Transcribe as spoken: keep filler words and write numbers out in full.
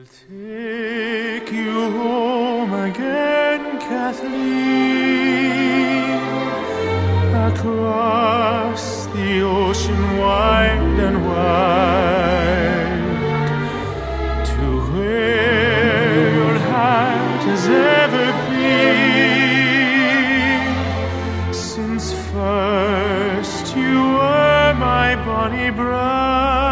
Take you home again, Kathleen, across the ocean wide and wide, to where your heart has ever been, since first you were my bonny bride.